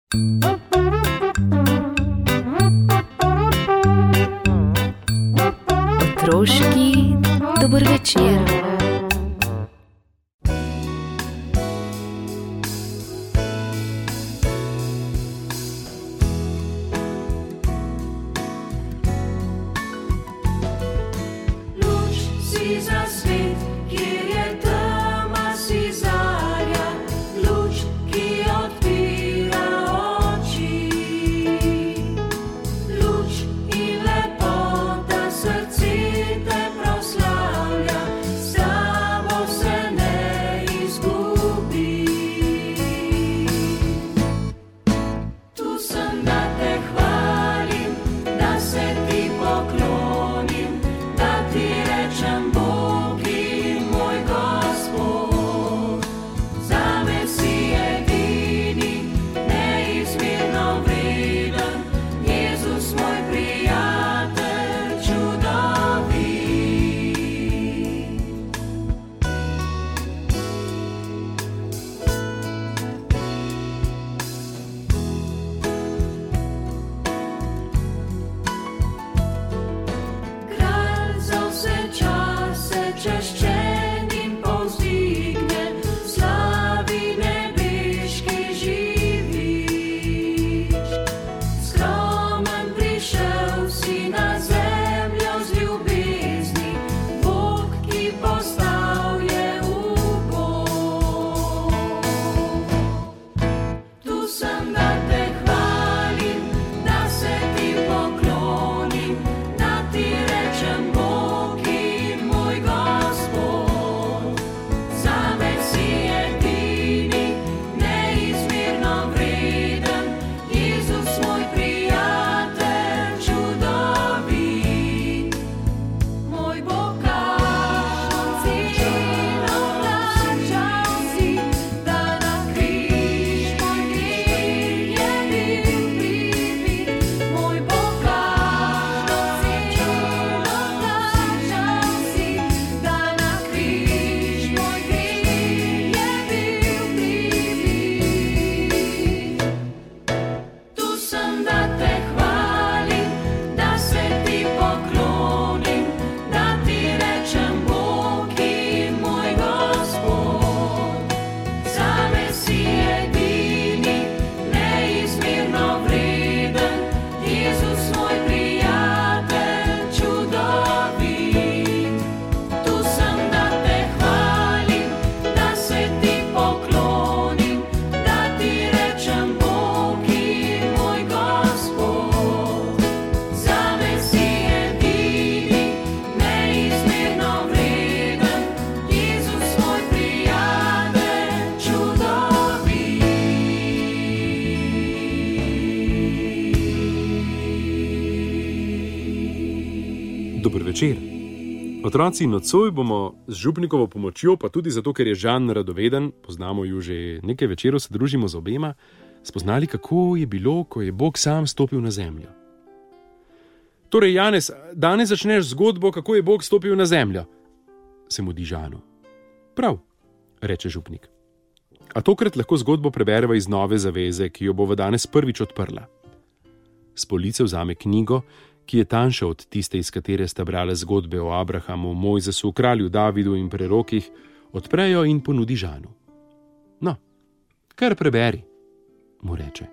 Otroški dober večer. Dober večer. Otroci, nocoj bomo z župnikovo pomočjo, pa tudi zato, ker je Žan radoveden, poznamo ju že nekaj večerov, se družimo z obema, spoznali, kako je bilo, ko je Bog sam stopil na zemljo. Torej, Janez, danes začneš zgodbo, kako je Bog stopil na zemljo, se mudi Žanu. Prav, reče župnik. A tokrat lahko zgodbo prebereva iz Nove zaveze, ki jo bova danes prvič odprla. S police vzame knjigo, ki je tanjša od tiste, iz katere sta brale zgodbe o Abrahamu, Mojzesu, kralju Davidu in prerokih, odprejo in ponudi Žanu. No, kar preberi, mu reče.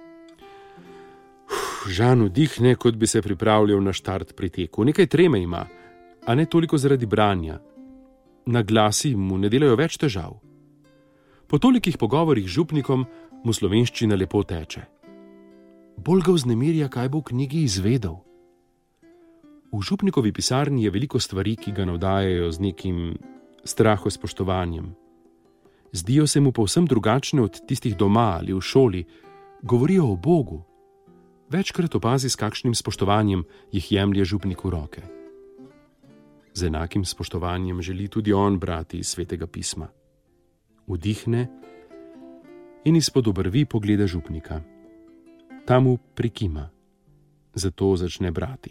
Žan vdihne, kot bi se pripravljal na štart pri teku. Nekaj treme ima, a ne toliko zaradi branja. Na glasi mu ne delajo več težav. Po tolikih pogovorih z župnikom mu slovenščina lepo teče. Bolj ga vznemirja, kaj bo v knjigi izvedel. V župnikovi pisarni je veliko stvari, ki ga navdajajo z nekim strahospoštovanjem. Zdijo se mu povsem drugačne od tistih doma ali v šoli, govorijo o Bogu. Večkrat opazi, s kakšnim spoštovanjem jih jemlje župnik v roke. Z enakim spoštovanjem želi tudi on brati iz Svetega pisma. Vdihne in izpod obrvi pogleda župnika. Ta mu prikima, zato začne brati.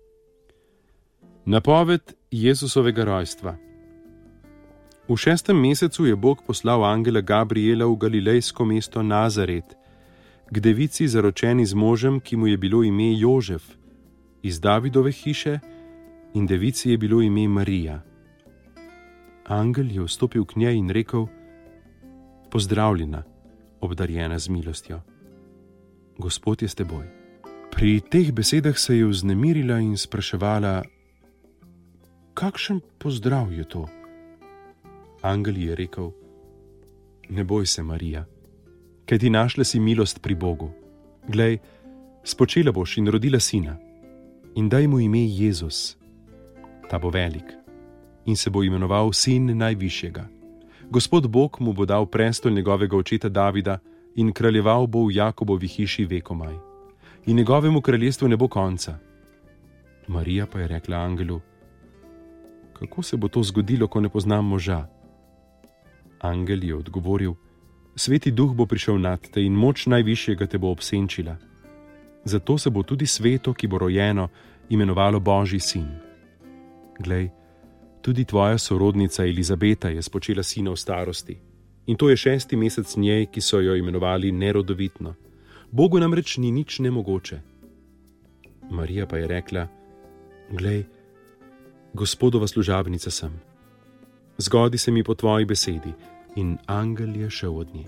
Napoved Jezusovega rojstva. V 6. mesecu je Bog poslal angela Gabriela v galilejsko mesto Nazaret k devici zaročeni z možem, ki mu je bilo ime Jožef, iz Davidove hiše, in devici je bilo ime Marija. Angel je vstopil k njej in rekel: Pozdravljena, obdarjena z milostjo. Gospod je s teboj. Pri teh besedah se je vznemirila in spraševala: Kakšen pozdrav je to? Angel je rekel: Ne boj se, Marija, kajti našla si milost pri Bogu. Glej, spočela boš in rodila sina, in daj mu ime Jezus. Ta bo velik in se bo imenoval Sin Najvišjega. Gospod Bog mu bo dal prestol njegovega očeta Davida in kraljeval bo v Jakobovi hiši vekomaj. In njegovemu kraljestvu ne bo konca. Marija pa je rekla angelu: Kako se bo to zgodilo, ko ne poznam moža? Angel je odgovoril: Sveti duh bo prišel nad te in moč Najvišjega te bo obsenčila. Zato se bo tudi sveto, ki bo rojeno, imenovalo Božji sin. Glej, tudi tvoja sorodnica Elizabeta je spočela sina v starosti, in to je 6. mesec njej, ki so jo imenovali nerodovitno. Bogu namreč ni nič nemogoče. Marija pa je rekla: Glej, Gospodova služabnica sem. Zgodi se mi po tvoji besedi, in angel je šel od nje.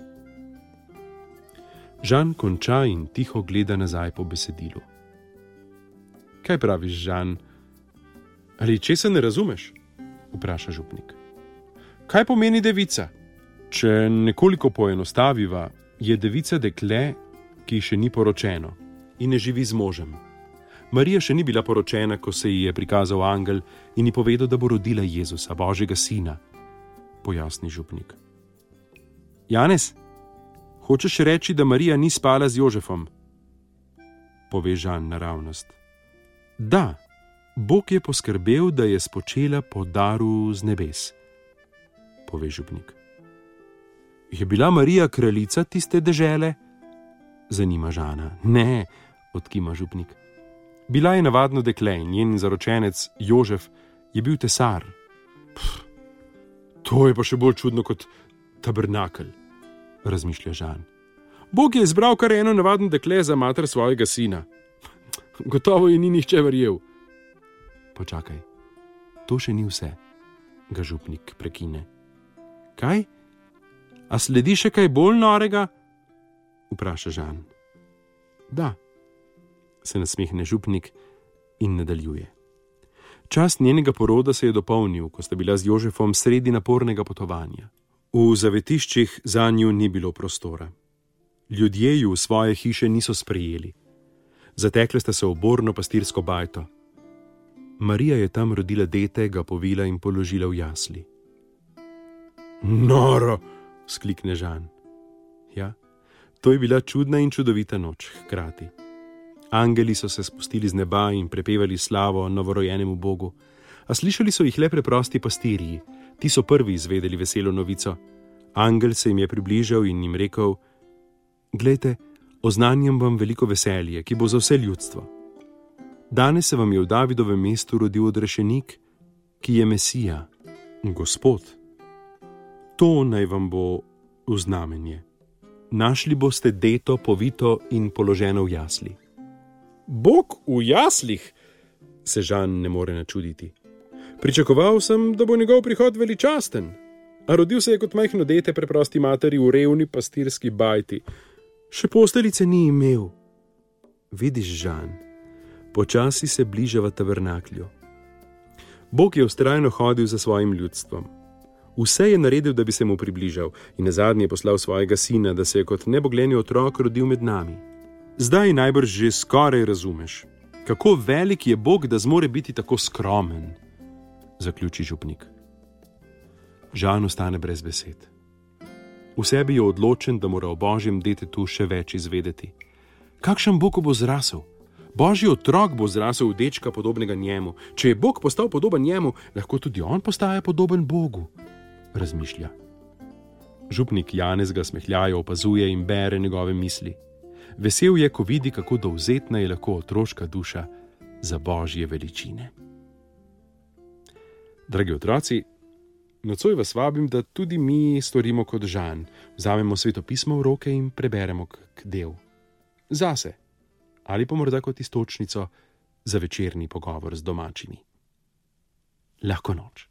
Žan konča in tiho gleda nazaj po besedilu. Kaj praviš, Žan? Ali česa ne razumeš? Vpraša župnik. Kaj pomeni devica? Če nekoliko poenostaviva, je devica dekle, ki še ni poročeno in ne živi z možem. Marija še ni bila poročena, ko se ji je prikazal angel in ji povedal, da bo rodila Jezusa, Božjega sina, pojasni župnik. Janez, hočeš reči, da Marija ni spala z Jožefom? Pove Žan naravnost. Da, Bog je poskrbel, da je spočela po daru z nebes, pove župnik. Je bila Marija kraljica tiste dežele? Zanima Žana. Ne, odkima župnik. Bila je navadno dekle in njen zaročenec Jožef je bil tesar. To je pa še bolj čudno kot tabernakelj, razmišlja Žan. Bog je izbral kar eno navadno dekle za mater svojega sina. Gotovo ji ni nihče verjel. Počakaj, to še ni vse, ga župnik prekine. Kaj? A sledi še kaj bolj norega? Vpraša Žan. Da, se nasmehne župnik in nadaljuje. Čas njenega poroda se je dopolnil, ko sta bila z Jožefom sredi napornega potovanja. V zavetiščih zanju ni bilo prostora. Ljudje ju v svoje hiše niso sprejeli. Zatekle sta se v borno pastirsko bajto. Marija je tam rodila dete, ga povila in položila v jasli. Noro, sklikne Žan. Ja, to je bila čudna in čudovita noč hkrati. Angeli so se spustili z neba in prepevali slavo novorojenemu Bogu, a slišali so jih le preprosti pastirji. Ti so prvi izvedeli veselo novico. Angel se jim je približal in jim rekel: Glejte, oznanjam vam veliko veselje, ki bo za vse ljudstvo. Danes se vam je v Davidovem mestu rodil odrešenik, ki je Mesija, Gospod. To naj vam bo v znamenje. Našli boste deto, povito in položeno v jasli. Bog v jaslih, se Žan ne more načuditi. Pričakoval sem, da bo njegov prihod veličasten, a rodil se je kot majhno dete preprosti materi v revni pastirski bajti. Še posteljice ni imel. Vidiš, Žan, počasi se bližava tabernaklju. Bog je vztrajno hodil za svojim ljudstvom. Vse je naredil, da bi se mu približal, in nazadnje je poslal svojega sina, da se je kot nebogleni otrok rodil med nami. Zdaj najbrž že skoraj razumeš, kako velik je Bog, da zmore biti tako skromen, zaključi župnik. Žan ostane brez besed. V sebi je odločen, da mora o Božjem detetu še več izvedeti. Kakšen Bog bo zrasel? Božji otrok bo zrasel v dečka podobnega njemu. Če je Bog postal podoben njemu, lahko tudi on postaja podoben Bogu, razmišlja. Župnik Janez ga smehljajo opazuje in bere njegove misli. Vesel je, ko vidi, kako dovzetna je lahko otroška duša za Božje veličine. Dragi otroci, nocoj vas vabim, da tudi mi storimo kot Žan. Vzamemo Sveto pismo v roke in preberemo kak del. zase ali pa morda kot iztočnico za večerni pogovor z domačimi. Lahko noč.